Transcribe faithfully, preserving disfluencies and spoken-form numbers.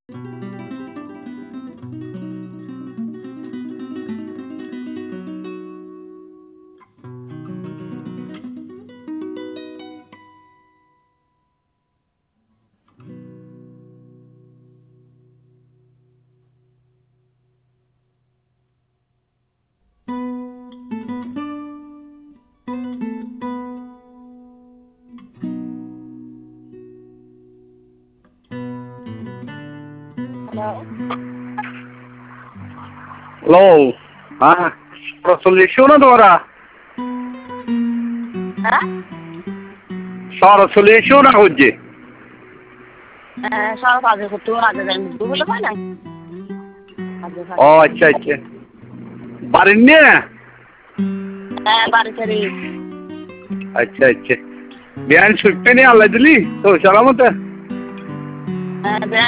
Hello. Hello. Ah, soluzione ora. হ্যাঁ Sara soluzione oggi. সব কাজে করতে আগে যাই বলে পাই না আগে ও আচ্ছা আচ্ছা বাড়ির নিয়ে হ্যাঁ বাড়ি ছেড়ে আচ্ছা আচ্ছা বিয়ান ছুটতে নিয়ে আল্লাহ দিলি তো সালামত হ্যাঁ